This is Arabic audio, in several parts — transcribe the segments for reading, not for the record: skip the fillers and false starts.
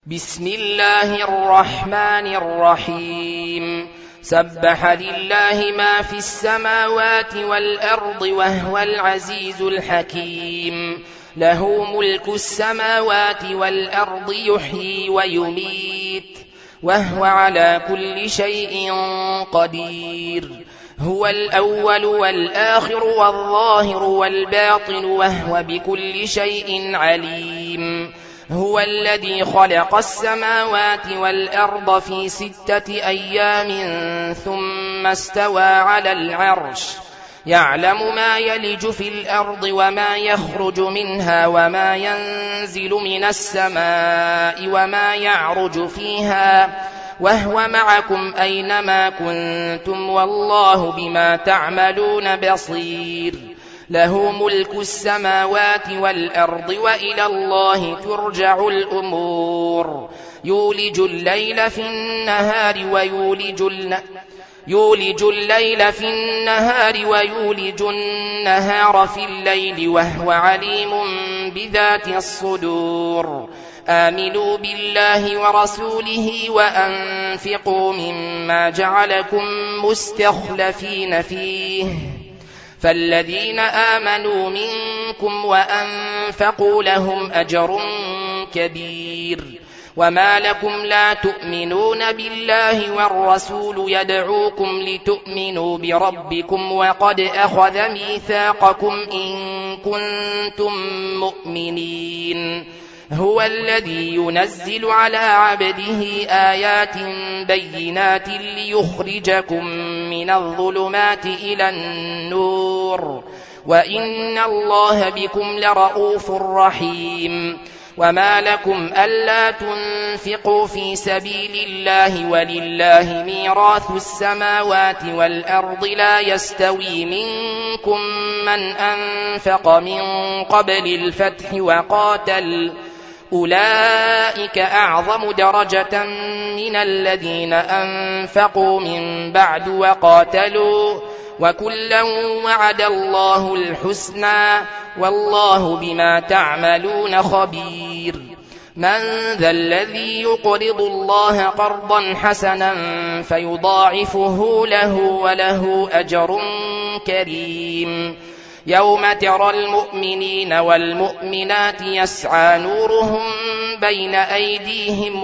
بسم الله الرحمن الرحيم سبح لله ما في السماوات والأرض وهو العزيز الحكيم له ملك السماوات والأرض يحيي ويميت وهو على كل شيء قدير هو الأول والآخر والظاهر والباطن وهو بكل شيء عليم هو الذي خلق السماوات والأرض في 6 أيام ثم استوى على العرش يعلم ما يلج في الأرض وما يخرج منها وما ينزل من السماء وما يعرج فيها وهو معكم أينما كنتم والله بما تعملون بصير له ملك السماوات والأرض وإلى الله ترجع الأمور يولج الليل في النهار ويولج النهار في الليل وهو عليم بذات الصدور آمنوا بالله ورسوله وأنفقوا مما جعلكم مستخلفين فيه فالذين آمنوا منكم وأنفقوا لهم أجر كبير وما لكم لا تؤمنون بالله والرسول يدعوكم لتؤمنوا بربكم وقد أخذ ميثاقكم إن كنتم مؤمنين هو الذي ينزل على عبده آيات بينات ليخرجكم من الظلمات إلى النور وإن الله بكم لرؤوف رحيم وما لكم ألا تنفقوا في سبيل الله ولله ميراث السماوات والأرض لا يستوي منكم من أنفق من قبل الفتح وقاتل أولئك أعظم درجة من الذين أنفقوا من بعد وقاتلوا وكلا وعد الله الحسنى والله بما تعملون خبير من ذا الذي يقرض الله قرضا حسنا فيضاعفه له وله أجر كريم يوم ترى المؤمنين والمؤمنات يسعى نورهم بين أيديهم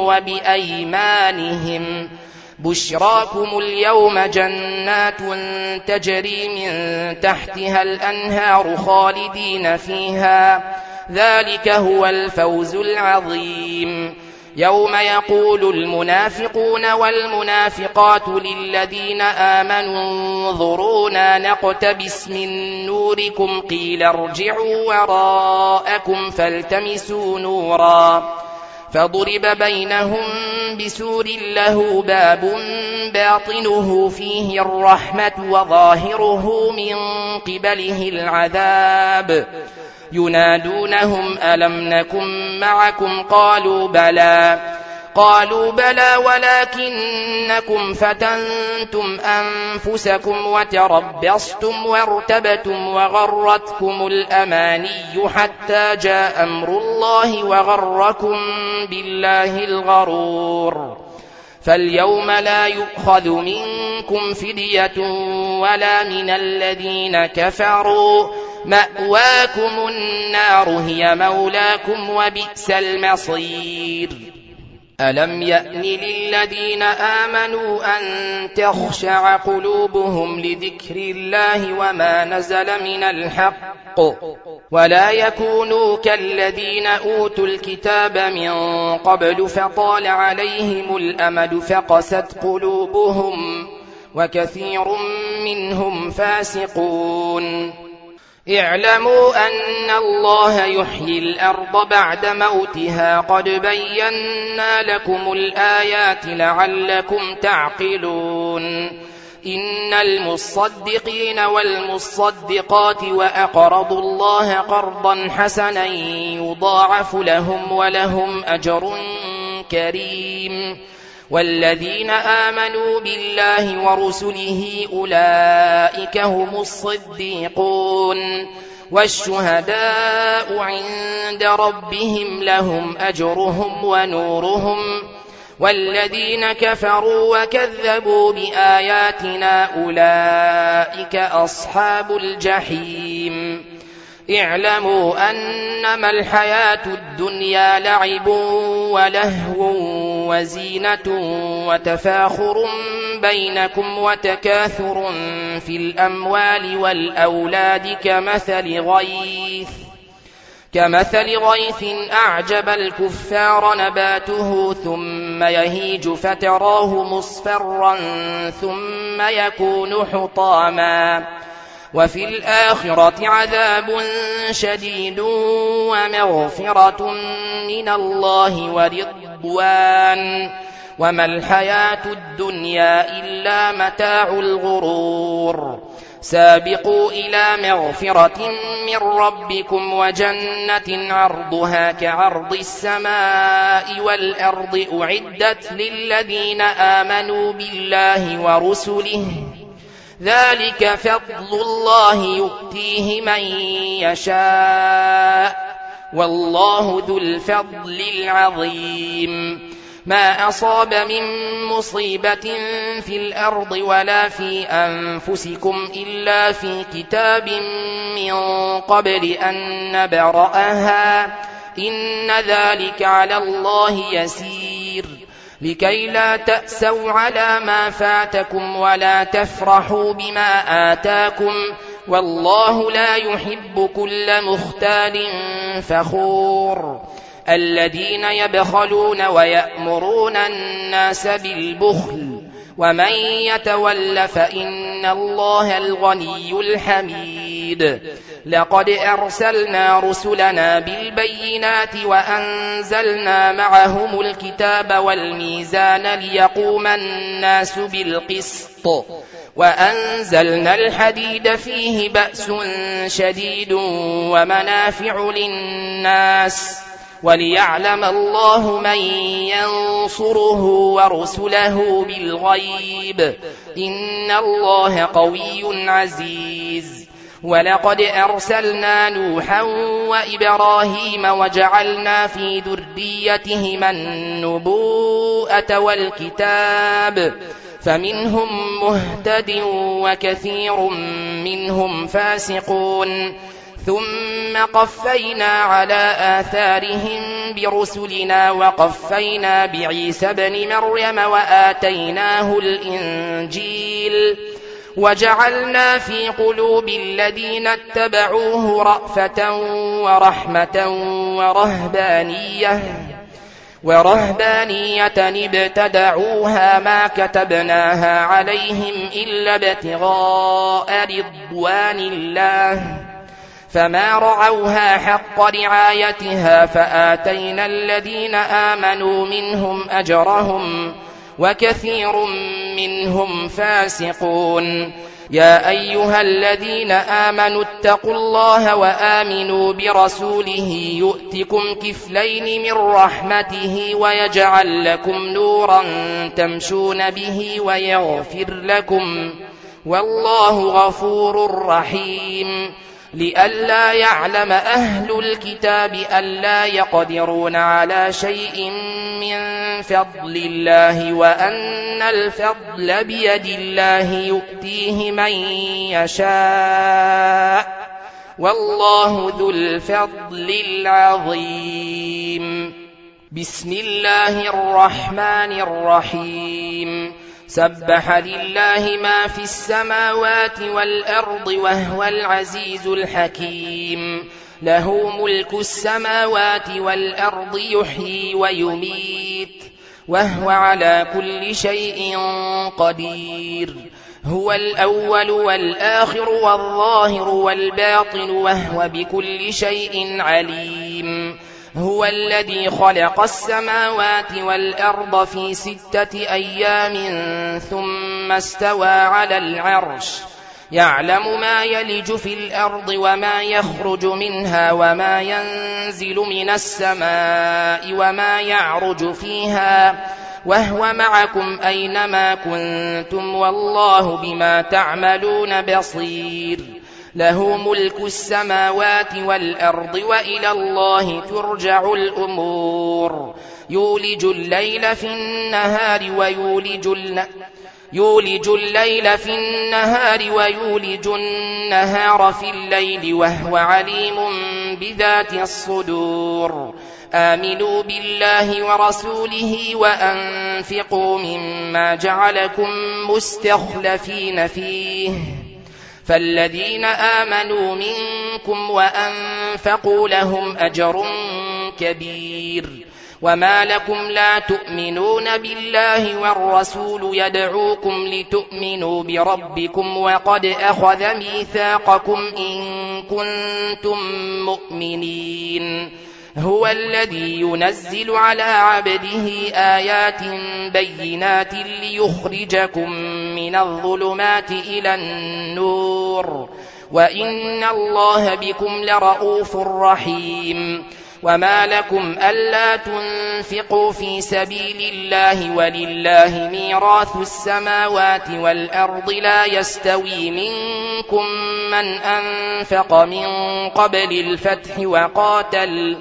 وبأيمانهم بشراكم اليوم جنات تجري من تحتها الأنهار خالدين فيها ذلك هو الفوز العظيم يوم يقول المنافقون والمنافقات للذين آمنوا انظرونا نقتبس من نوركم قيل ارجعوا وراءكم فالتمسوا نورا فضرب بينهم بسور له باب باطنه فيه الرحمة وظاهره من قبله العذاب ينادونهم ألم نكن معكم قالوا بلى ولكنكم فتنتم أنفسكم وتربصتم وارتبتم وغرتكم الأماني حتى جاء أمر الله وغركم بالله الغرور فاليوم لا يؤخذ منكم فدية ولا من الذين كفروا مأواكم النار هي مولاكم وبئس المصير ألم يأن للذين آمنوا أن تخشع قلوبهم لذكر الله وما نزل من الحق ولا يكونوا كالذين أوتوا الكتاب من قبل فطال عليهم الأمد فقست قلوبهم وكثير منهم فاسقون اعلموا أن الله يحيي الأرض بعد موتها قد بينا لكم الآيات لعلكم تعقلون إن المصدقين والمصدقات وأقرضوا الله قرضا حسنا يضاعف لهم ولهم أجر كريم والذين آمنوا بالله ورسله أولئك هم الصديقون والشهداء عند ربهم لهم أجرهم ونورهم والذين كفروا وكذبوا بآياتنا أولئك أصحاب الجحيم اعلموا أنما الحياة الدنيا لعب ولهو وزينة وتفاخر بينكم وتكاثر في الأموال والأولاد كمثل غيث أعجب الكفار نباته ثم يهيج فتراه مصفرا ثم يكون حطاما وفي الآخرة عذاب شديد ومغفرة من الله ورضوان وما الحياة الدنيا إلا متاع الغرور سابقوا إلى مغفرة من ربكم وجنة عرضها كعرض السماء والأرض أعدت للذين آمنوا بالله ورسله ذلك فضل الله يؤتيه من يشاء والله ذو الفضل العظيم ما أصاب من مصيبة في الأرض ولا في أنفسكم إلا في كتاب من قبل أن نبرأها إن ذلك على الله يسير لكي لا تأسوا على ما فاتكم ولا تفرحوا بما آتاكم والله لا يحب كل مختال فخور الذين يبخلون ويأمرون الناس بالبخل ومن يتول فإن الله الغني الحميد لقد أرسلنا رسلنا بالبينات وأنزلنا معهم الكتاب والميزان ليقوم الناس بالقسط وأنزلنا الحديد فيه بأس شديد ومنافع للناس وليعلم الله من ينصره ورسله بالغيب إن الله قوي عزيز ولقد أرسلنا نوحا وإبراهيم وجعلنا في ذريتهما النبوءة والكتاب فمنهم مهتد وكثير منهم فاسقون ثم قفينا على آثارهم برسلنا وقفينا بعيسى بن مريم وآتيناه الإنجيل وجعلنا في قلوب الذين اتبعوه رأفة ورحمة ورهبانية ابتدعوها ما كتبناها عليهم إلا ابتغاء رضوان الله فما رعوها حق رعايتها فآتينا الذين آمنوا منهم أجرهم وكثير منهم فاسقون يا أيها الذين آمنوا اتقوا الله وآمنوا برسوله يؤتكم كفلين من رحمته ويجعل لكم نورا تمشون به ويغفر لكم والله غفور رحيم لئلا يعلم أهل الكتاب ألا يقدرون على شيء من فضل الله وأن الفضل بيد الله يؤتيه من يشاء والله ذو الفضل العظيم بسم الله الرحمن الرحيم سبح لله ما في السماوات والأرض وهو العزيز الحكيم له ملك السماوات والأرض يحيي ويميت وهو على كل شيء قدير هو الأول والآخر والظاهر والباطن وهو بكل شيء عليم هو الذي خلق السماوات والأرض في 6 أيام ثم استوى على العرش يعلم ما يلج في الأرض وما يخرج منها وما ينزل من السماء وما يعرج فيها وهو معكم أينما كنتم والله بما تعملون بصير له ملك السماوات والأرض وإلى الله ترجع الأمور يولج الليل في النهار ويولج النهار في الليل وهو عليم بذات الصدور آمنوا بالله ورسوله وأنفقوا مما جعلكم مستخلفين فيه فالذين آمنوا منكم وأنفقوا لهم أجر كبير وما لكم لا تؤمنون بالله والرسول يدعوكم لتؤمنوا بربكم وقد أخذ ميثاقكم إن كنتم مؤمنين هو الذي ينزل على عبده آيات بينات ليخرجكم من الظلمات إلى النور وإن الله بكم لرؤوف رحيم وما لكم ألا تنفقوا في سبيل الله ولله ميراث السماوات والأرض لا يستوي منكم من أنفق من قبل الفتح وقاتل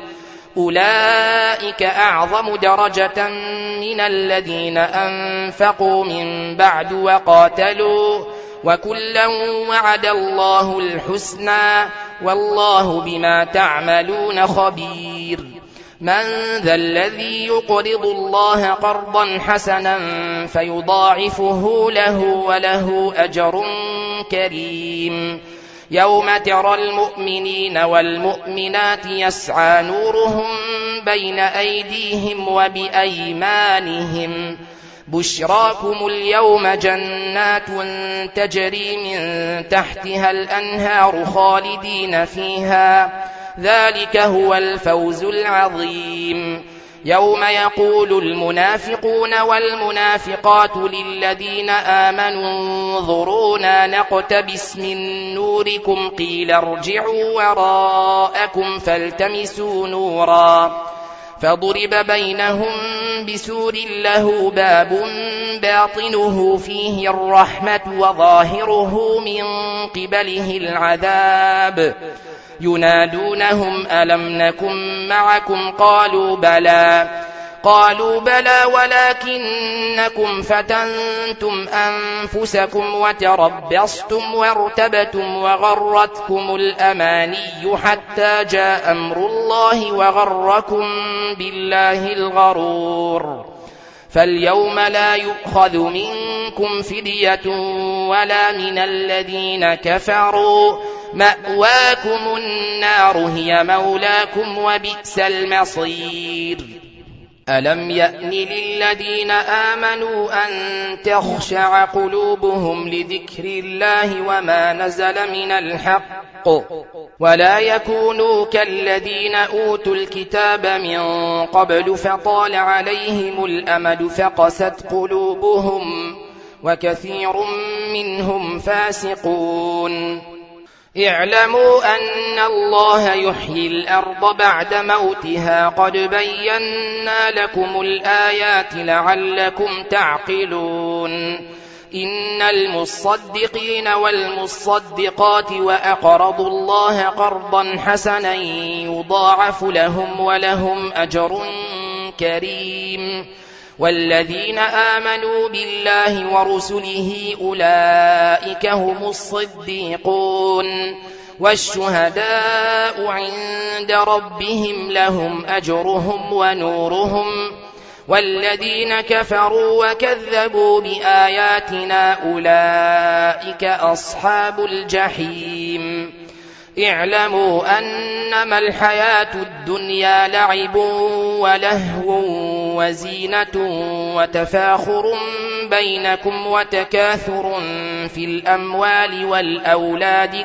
أولئك أعظم درجة من الذين أنفقوا من بعد وقاتلوا وكلا وعد الله الحسنى والله بما تعملون خبير من ذا الذي يقرض الله قرضا حسنا فيضاعفه له وله أجر كريم يوم ترى المؤمنين والمؤمنات يسعى نورهم بين أيديهم وبأيمانهم بشراكم اليوم جنات تجري من تحتها الأنهار خالدين فيها ذلك هو الفوز العظيم يوم يقول المنافقون والمنافقات للذين آمنوا انظرونا نقتبس من نوركم قيل ارجعوا وراءكم فالتمسوا نورا فضرب بينهم بسور له باب باطنه فيه الرحمة وظاهره من قبله العذاب ينادونهم ألم نكن معكم قالوا بلى ولكنكم فتنتم أنفسكم وتربصتم وارتبتم وغرتكم الأماني حتى جاء أمر الله وغركم بالله الغرور فاليوم لا يؤخذ منكم فدية ولا من الذين كفروا مأواكم النار هي مولاكم وبئس المصير ألم يأن للذين آمنوا أن تخشع قلوبهم لذكر الله وما نزل من الحق ولا يكونوا كالذين أوتوا الكتاب من قبل فطال عليهم الأمد فقست قلوبهم وكثير منهم فاسقون اعلموا أن الله يحيي الأرض بعد موتها قد بينا لكم الآيات لعلكم تعقلون إن المصدقين والمصدقات وأقرضوا الله قرضا حسنا يضاعف لهم ولهم أجر كريم والذين آمنوا بالله ورسله أولئك هم الصديقون والشهداء عند ربهم لهم أجرهم ونورهم والذين كفروا وكذبوا بآياتنا أولئك أصحاب الجحيم اعلموا أنما الحياة الدنيا لعب ولهو وزينة وتفاخر بينكم وتكاثر في الأموال والأولاد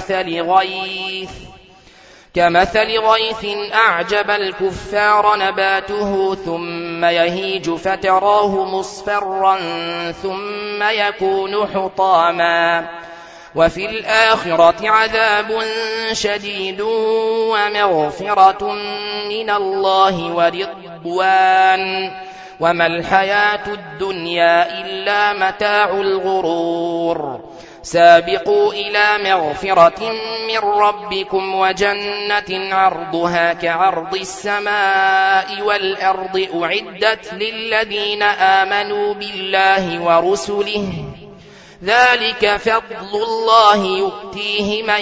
كمثل غيث أعجب الكفار نباته ثم يهيج فتراه مصفرا ثم يكون حطاما وفي الآخرة عذاب شديد ومغفرة من الله ورضوان وما الحياة الدنيا إلا متاع الغرور سابقوا إلى مغفرة من ربكم وجنة عرضها كعرض السماء والأرض أعدت للذين آمنوا بالله ورسله ذلك فضل الله يؤتيه من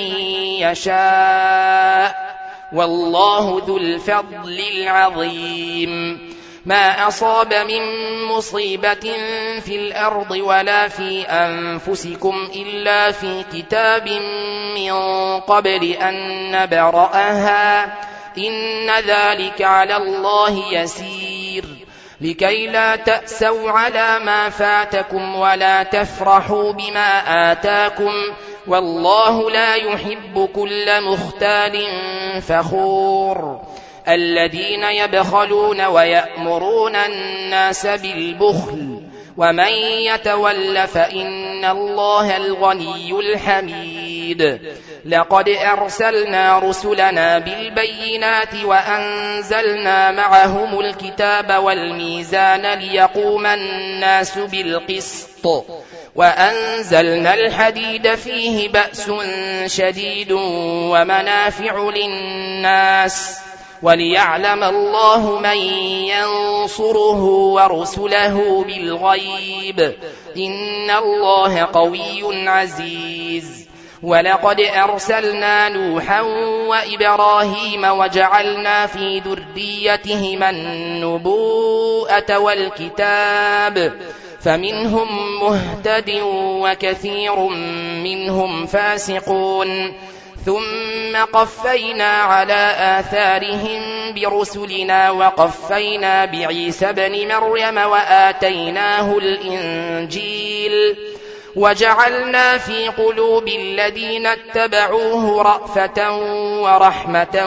يشاء والله ذو الفضل العظيم ما أصاب من مصيبة في الأرض ولا في أنفسكم إلا في كتاب من قبل أن نبرأها إن ذلك على الله يسير لكي لا تأسوا على ما فاتكم ولا تفرحوا بما آتاكم والله لا يحب كل مختال فخور الذين يبخلون ويأمرون الناس بالبخل ومن يتول فإن الله الغني الحميد لقد أرسلنا رسلنا بالبينات وأنزلنا معهم الكتاب والميزان ليقوم الناس بالقسط وأنزلنا الحديد فيه بأس شديد ومنافع للناس وليعلم الله من ينصره ورسله بالغيب إن الله قوي عزيز ولقد أرسلنا نوحا وإبراهيم وجعلنا في ذريتهما النبوءة والكتاب فمنهم مهتد وكثير منهم فاسقون ثم قفينا على آثارهم برسلنا وقفينا بعيسى بن مريم وآتيناه الإنجيل وجعلنا في قلوب الذين اتبعوه رأفة ورحمة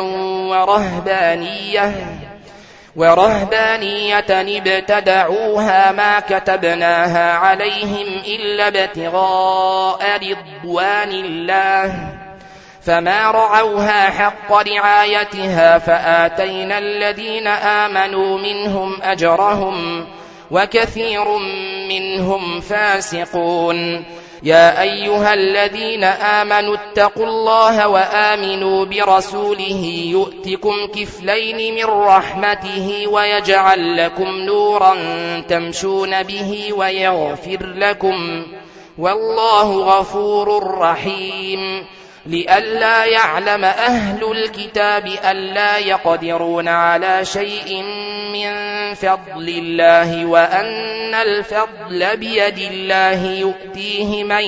ورهبانية ابتدعوها ما كتبناها عليهم إلا ابتغاء رضوان الله فما رعوها حق رعايتها فآتينا الذين آمنوا منهم أجرهم وكثير منهم فاسقون يا أيها الذين آمنوا اتقوا الله وآمنوا برسوله يؤتكم كفلين من رحمته ويجعل لكم نورا تمشون به ويغفر لكم والله غفور رحيم لئلا يعلم أهل الكتاب ألا يقدرون على شيء من فضل الله وأن الفضل بيد الله يؤتيه من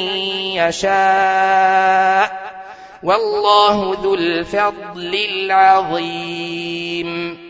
يشاء والله ذو الفضل العظيم